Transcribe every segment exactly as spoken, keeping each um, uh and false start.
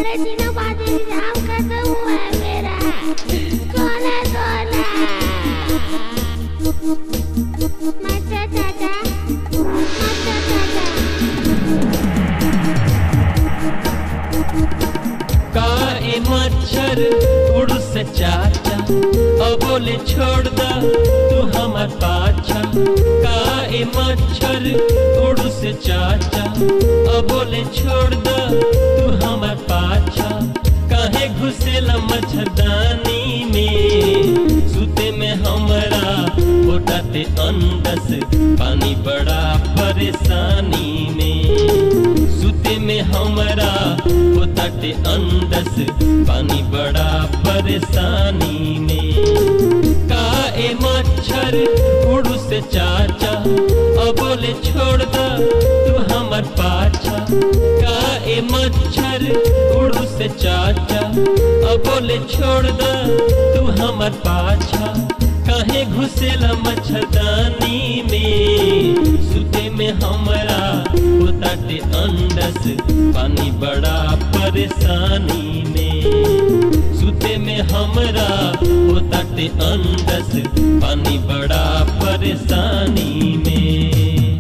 बड़े दिनों बाद एग्जाम खत्म हुआ है मेरा। कौन है कौन है? मचा चाचा, मचा चाचा। का ए मच्छर उड़ से चाचा, अब बोले छोड़ दा तू हमार पाछा। का ए मच्छर उड़ से चाचा, अब बोले छोड़ दा तू हमार पाछा। काहे घुसेला मच्छरदानी में, सुते में हमरा होटाते अंडस, पानी बड़ा परेशानी में। सुते में हमरा होटाते अंडस, पानी बड़ा परेशानी में। का ए मच्छर उड़ू से चाचा, अब बोले छोड़ दा तू हमार पाछा। का ए मच्छर उड़ू से चाचा, अब बोले छोड़ दा तू हमार पाछा। काहे घुसेला मच्छरदानी में, सुते में हमरा होताटे अंडस, पानी बड़ा परेशानी में। सुते में हमरा होताटे अंडस, पानी बड़ा परेशानी में।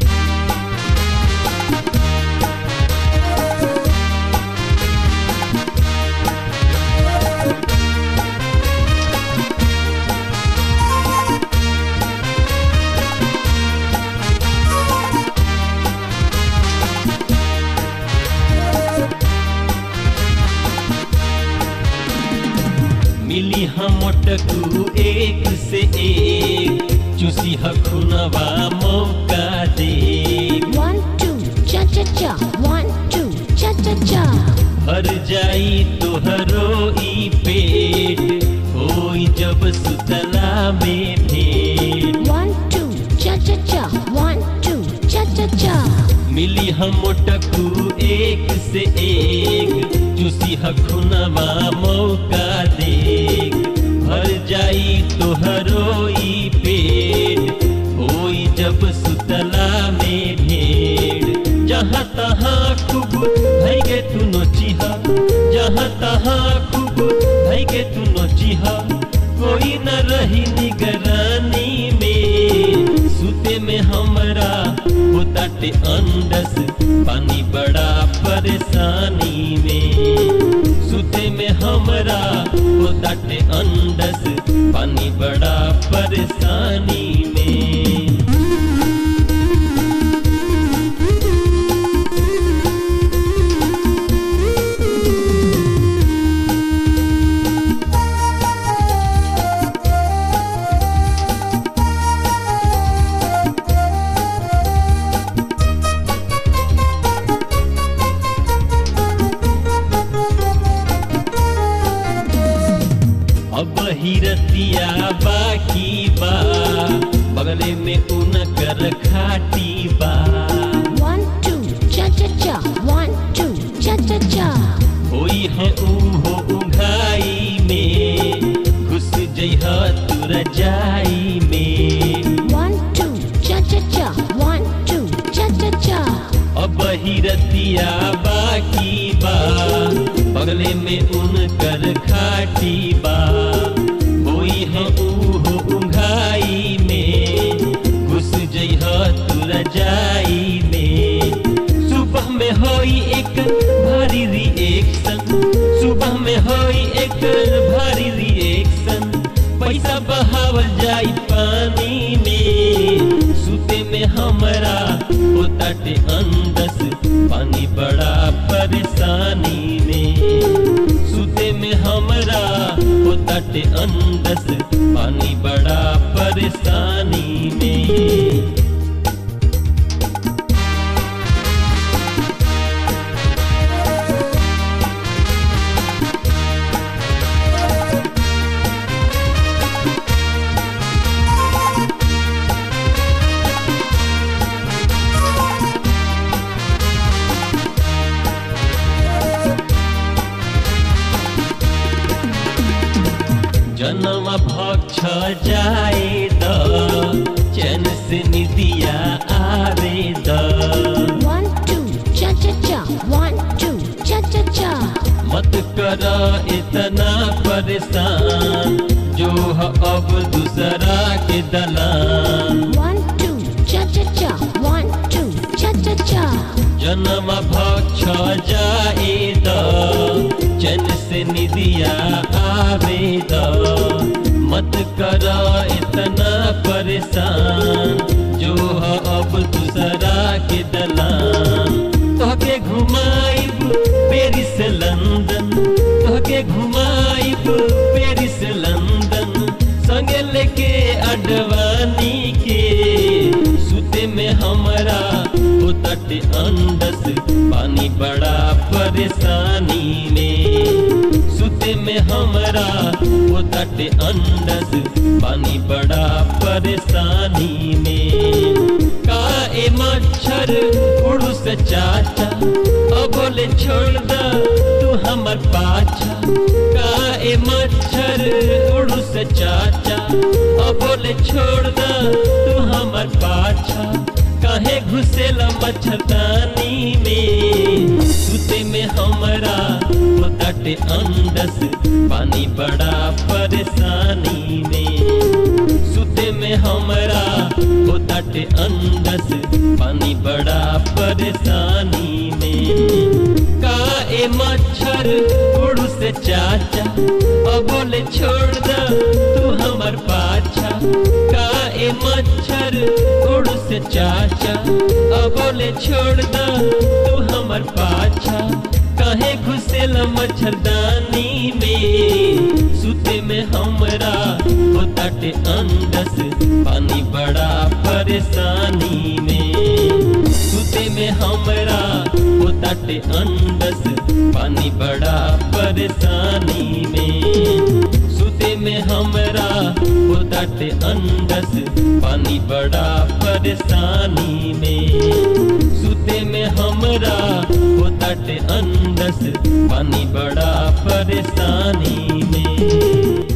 मिली हम मोटकू एक से एक, चूसी हखुनवा मौका दे। One two cha cha cha, one two cha cha cha। भर जाई तोहरो ई पेट, होई जब सुतला में भेंट। One two cha cha cha, one two cha cha cha। मिली हम मोटकू एक से एक, चूसी हखुनवा मौका दे। भर जाई तोहरो ई पेट, होई जब सुतला में भेंट। जहाँ तहाँ खूब भैगे तू नोचिहा, जहाँ तहाँ खूब भैगे तू नोचिहा। कोई न रही निगरानी में, सुते में हमरा होताटे अंडस, पानी बड़ा परेशानी में। सुते में हमरा होताटे अंडस, पानी बड़ा परेशानी में। अब हिरतिया बाकी बा, बगले में उनकर खाटी बा। One two cha cha cha, one two cha cha cha। होई है ऊहो उंघाई में, घुस जइहा तू रजाई में। One two cha cha cha, one two cha cha cha। अब हिरतिया बाकी बा, बगले में उनकर खाटी बा। होई है ऊहो उंघाई में, घुस जइहा तू रजाई में। सुबह में होई एक भारी रिएक्शन, सुबह में होई एक भारी रिएक्शन। पैसा बहावल जाई पानी में, सुते में हमरा होताटे अंडस, पानी बड़ा परेशानी में। सुते में हमरा होताटे अंडस, पानी बड़ा परेशानी में। जनवा भक्ष जाए द, चैन से निदिया आवे द। One two cha cha cha, one two cha cha cha। मत इतना परेशान जो है अब दूसरा के दलान। One two cha cha cha, one two cha cha cha। जन्म भक्ष जाए द चैन से निदिया आवे द मत कर इतना परेशान जो है अब दूसरा के दलान। तोहके घुमाइब पेरिस लंदन, तोहके घुमाइब पेरिस लंदन, संगे लेके अडवानी के सुते में हमरा होतटे अंडस पानी बड़ा परेशानी में। सुते में हमरा होतटे अंडस पानी बड़ा परेशानी में। का ए मच्छर उड़ू से चाचा अब बोले छोड़ द तू हमर पाछा। का ए मच्छर उड़ू से चाचा अब बोले छोड़ द तू हमर पाछा। काहे घुसेला मच्छरदानी में सुते में हमरा होताटे अंडस पानी बड़ा परेशानी में। सुते में हमरा होताटे अंडस पानी बड़ा परेशानी में। का ए मच्छर उड़ू से चाचा अब बोले छोड़ द तू हमर पाछा। का ए मच्छर उड़ू से चाचा अब बोले छोड़ द तू हमर पाछा। काहे घुसेला मच्छरदानी में सुते में हमरा होताटे अंडस पानी बड़ा परेशानी में। सुते में हमरा होताटे अंडस पानी बड़ा परेशानी में। सुते में हमरा होताटे अंडस पानी बड़ा परेशानी में। सुते में हमरा होताटे अंडस पानी बड़ा परेशानी में।